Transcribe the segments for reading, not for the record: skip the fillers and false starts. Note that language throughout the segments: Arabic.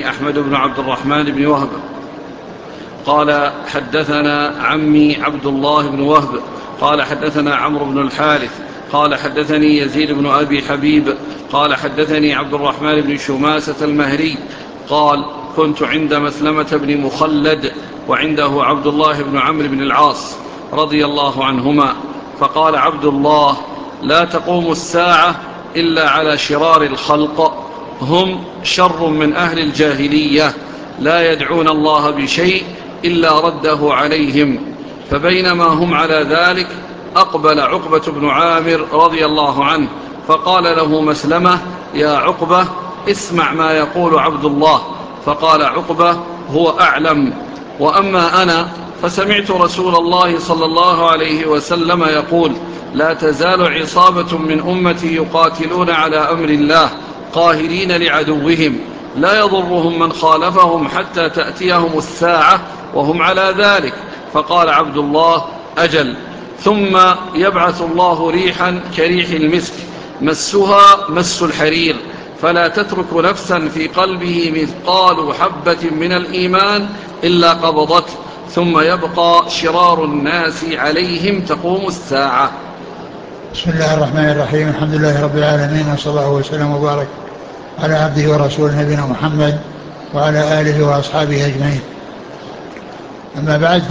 حدثني أحمد بن عبد الرحمن بن وهب قال حدثنا عمي عبد الله بن وهب قال حدثنا عمرو بن الحارث قال حدثني يزيد بن أبي حبيب قال حدثني عبد الرحمن بن شماسة المهري قال كنت عند مسلمة بن مخلد وعنده عبد الله بن عمرو بن العاص رضي الله عنهما، فقال عبد الله: لا تقوم الساعة إلا على شرار الخلق، هم شر من أهل الجاهلية، لا يدعون الله بشيء إلا رده عليهم. فبينما هم على ذلك أقبل عقبة بن عامر رضي الله عنه فقال له مسلمة: يا عقبة، اسمع ما يقول عبد الله. فقال عقبة: هو أعلم، وأما أنا فسمعت رسول الله صلى الله عليه وسلم يقول: لا تزال عصابة من أمتي يقاتلون على أمر الله قاهرين لعدوهم، لا يضرهم من خالفهم حتى تأتيهم الساعة وهم على ذلك. فقال عبد الله: أجل. ثم يبعث الله ريحا كريح المسك مسها مس الحرير، فلا تترك نفسا في قلبه مثقال حبة من الإيمان إلا قبضته، ثم يبقى شرار الناس عليهم تقوم الساعة. بسم الله الرحمن الرحيم. الحمد لله رب العالمين، وصلى الله وسلم وبارك على عبده ورسوله نبينا محمد وعلى آله وأصحابه أجمعين. أما بعد،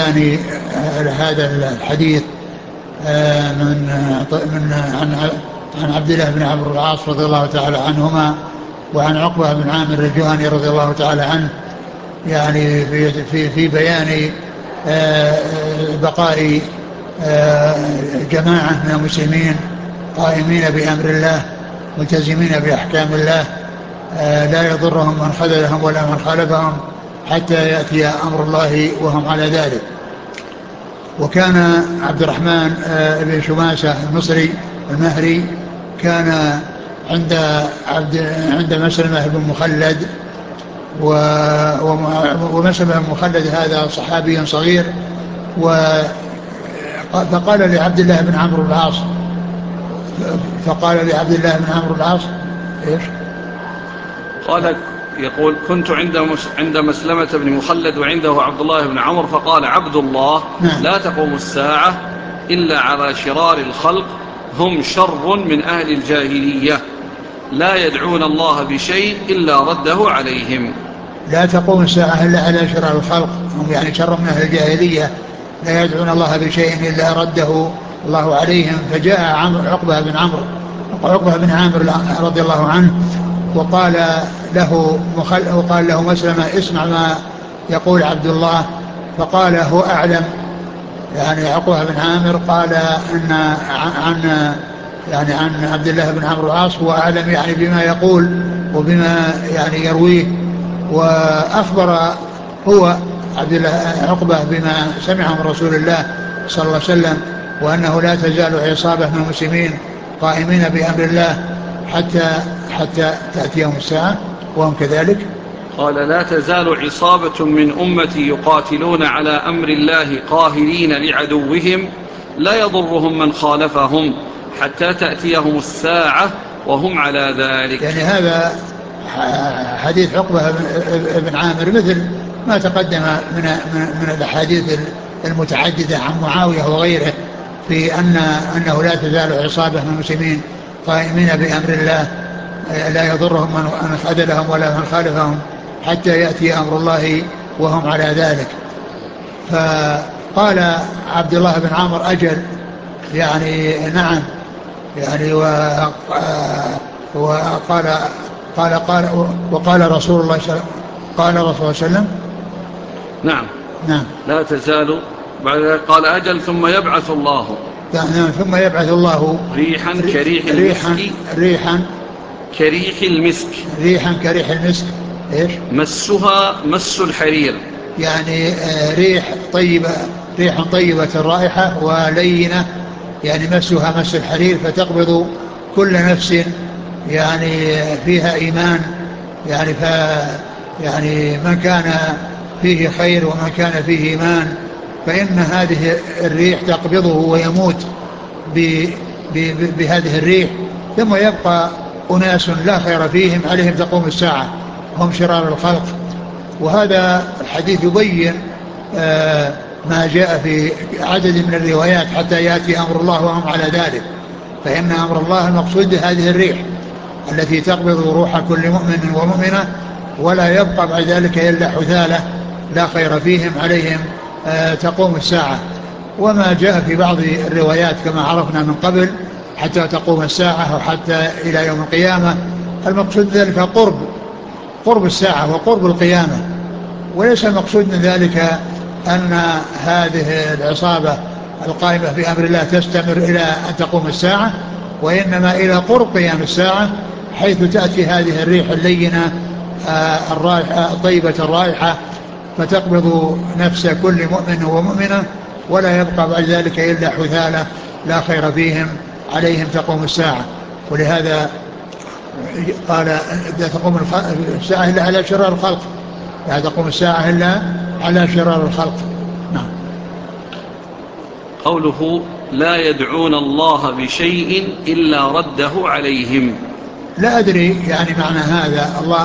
هذا الحديث عن عبد الله بن عمرو بن العاص رضي الله تعالى عنهما، وعن عقبة بن عامر الجهني رضي الله تعالى عنه، يعني في بيان بقاء جماعة من المسلمين قائمين بأمر الله ملتزمين بأحكام الله، لا يضرهم من خذلهم ولا من خالفهم حتى يأتي أمر الله وهم على ذلك. وكان عبد الرحمن بن شماسة المصري المهري كان عند مسلمة بن مخلد، ومسلمة بن مخلد هذا صحابي صغير، فقال لعبد الله بن عمرو بن العاص ايش؟ قال يقول: كنت عند مسلمة بن مخلد وعنده عبد الله بن عمرو، فقال عبد الله: لا تقوم الساعة إلا على شرار الخلق، هم شر من أهل الجاهلية، لا يدعون الله بشيء إلا رده عليهم. لا تقوم الساعة إلا على شرار الخلق، هم يعني شر من أهل الجاهلية، لا يدعون الله بشيء إلا رده الله عليهم. فجاء عقبة بن عامر رضي الله عنه وقال له مسلمة: اسمع ما يقول عبد الله. فقال: هو أعلم. يعني عقبة بن عامر قال عن عبد الله بن عمرو العاص: هو أعلم يعني بما يقول وبما يعني يرويه. وأخبر هو عقبة بما سمعه من رسول الله صلى الله عليه وسلم، وأنه لا تزال عصابة من المسلمين قائمين بأمر الله حتى تأتيهم الساعة وهم كذلك. قال: لا تزال عصابة من أمتي يقاتلون على أمر الله قاهرين لعدوهم، لا يضرهم من خالفهم حتى تأتيهم الساعة وهم على ذلك. يعني هذا حديث عقبة بن عامر مثل ما تقدم من الأحاديث المتعددة عن معاوية وغيره، في أنه لا تزال عصابة من المسلمين قائمين بأمر الله لا يضرهم من خذلهم ولا من خالفهم حتى يأتي أمر الله وهم على ذلك. فقال عبد الله بن عمرو: أجل، يعني نعم، يعني وقال رسول الله صلى الله عليه وسلم: نعم نعم، لا تزال. بعد ذلك قال: أجل. ثم يبعث الله ريحا كريح المسك ريحا كريح المسك إيش؟ مسها مس الحرير، يعني ريح طيبة الرائحة ولينة، يعني مسها مس الحرير، فتقبض كل نفس يعني فيها إيمان، يعني من كان فيه خير ومن كان فيه إيمان، فإن هذه الريح تقبضه ويموت بهذه الريح، ثم يبقى أناس لا خير فيهم عليهم تقوم الساعة. هم شرار الخلق. وهذا الحديث يبين ما جاء في عدد من الروايات حتى يأتي أمر الله وهم على ذلك. فإن أمر الله المقصود هذه الريح التي تقبض روح كل مؤمن ومؤمنة ولا يبقى بعد ذلك إلا حثالة لا خير فيهم عليهم تقوم الساعة. وما جاء في بعض الروايات كما عرفنا من قبل حتى تقوم الساعة وحتى إلى يوم القيامة، المقصود ذلك قرب الساعة وقرب القيامة، وليس المقصود من ذلك أن هذه العصابة القائمة بأمر الله تستمر إلى أن تقوم الساعة، وإنما إلى قرب قيام الساعة حيث تأتي هذه الريح اللينة الرائحة طيبة الرائحة فتقبض نفس كل مؤمن ومؤمنة ولا يبقى بعد ذلك إلا حثالة لا خير فيهم عليهم تقوم الساعة. ولهذا قال لا تقوم الساعة إلا على شرار الخلق، لا تقوم الساعة إلا على شرار الخلق. نعم. قوله لا يدعون الله بشيء إلا رده عليهم، لا أدري يعني معنى هذا. الله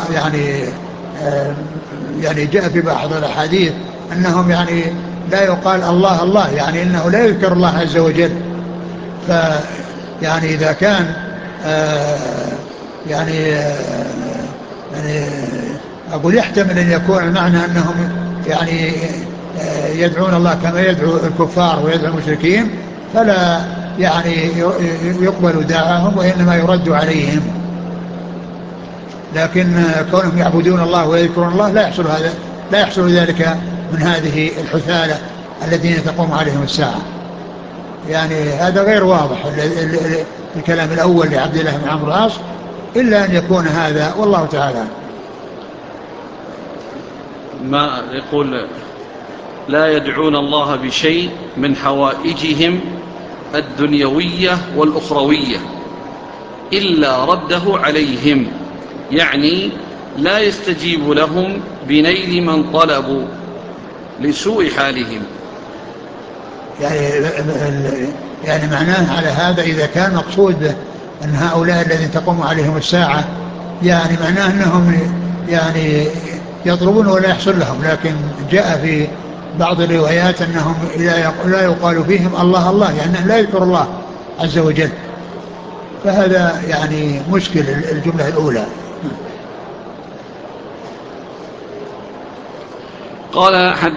يعني جاء في بعض الأحاديث أنهم يعني لا يقال الله الله، يعني إنه لا يذكر الله عز وجل. فيعني إذا كان يعني أقول يحتمل أن يكون المعنى أنهم يعني يدعون الله كما يدعو الكفار ويدعو المشركين، فلا يعني يقبل دعاهم وإنما يرد عليهم. لكن كونهم يعبدون الله ويذكرون الله لا يحصل ذلك من هذه الحثالة الذين تقوم عليهم الساعة. يعني هذا غير واضح الكلام الأول لعبد الله بن عمرو العاص إلا أن يكون هذا، والله تعالى. ما يقول لا يدعون الله بشيء من حوائجهم الدنيوية والأخروية إلا رده عليهم، يعني لا يستجيب لهم بنيل من طلبوا لسوء حالهم. يعني معناه على هذا إذا كان مقصود به أن هؤلاء الذين تقوم عليهم الساعة يعني معناه أنهم يعني يطلبون ولا يحصل لهم، لكن جاء في بعض الروايات أنهم لا يقال فيهم الله الله، يعني لا يذكر الله عز وجل. فهذا يعني مشكل الجملة الأولى. قال